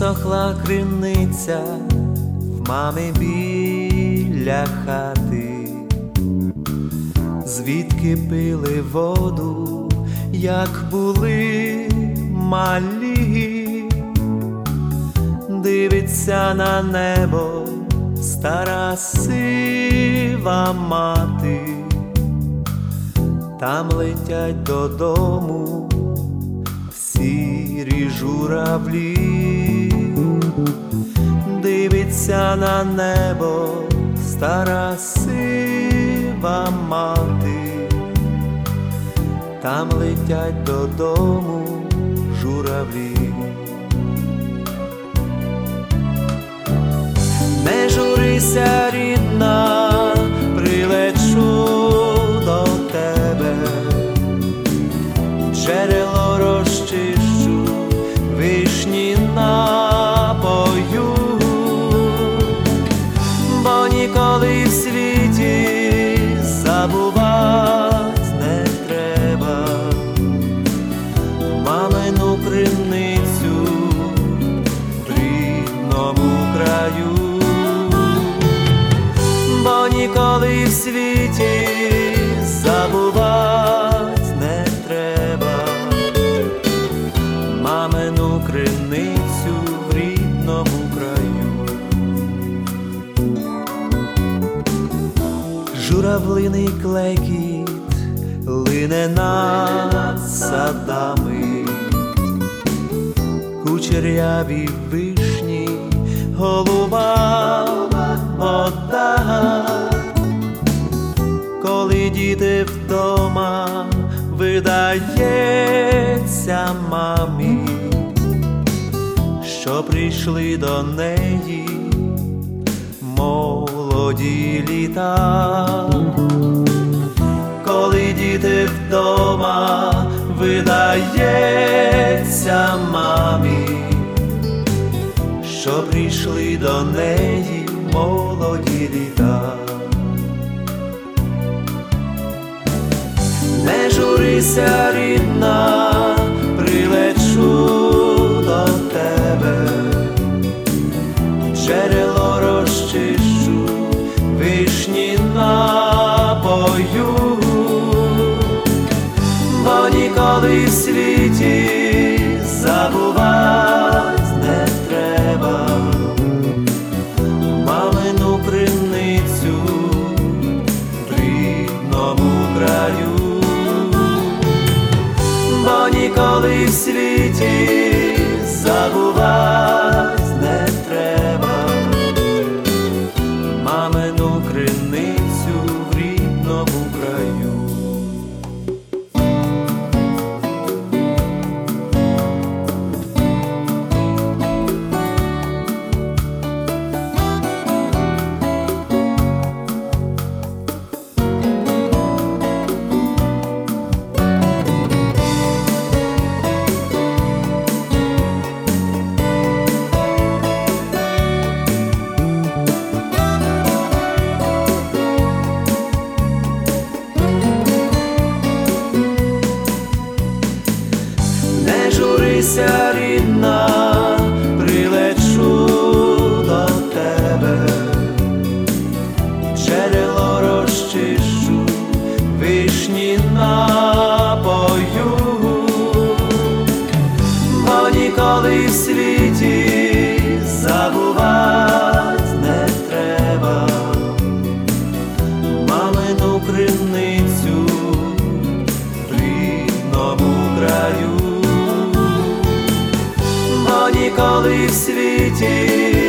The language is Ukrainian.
Висохла криниця в мами біля хати, звідки пили воду, як були малі. Дивиться на небо стара сива мати, там летять додому сірі журавлі. Дивиться на небо стара сива мати, там летять додому журавлі. Не журися, рідна, прилечу до тебе, джерело розчищу, вишні напою, бо ніколи в світі забувать не треба мамину криницю в рідному краю. Бо ніколи в світі забувать не треба мамину криницю в рідному краю. Журавлиний клекіт лине над садами, кучеряві вишні, голуба вода. Коли діти вдома, видається мамі, що прийшли до неї молоді літа. Коли діти вдома, видається мамі, що прийшли до неї молоді літа. Не журися, рідна, прилечу до тебе, джерело розчищу, вишні напою, бо ніколи в світі забувать не треба мамину криницю в рідному краю. Бо ніколи в світі забувать не треба мамину криницю в рідному краю. Не журися, рідна, прилечу до тебе, джерело розчищу, вишні напою, бо ніколи в світі забувать не треба мамину криницю в рідному краю. Ніколи в світі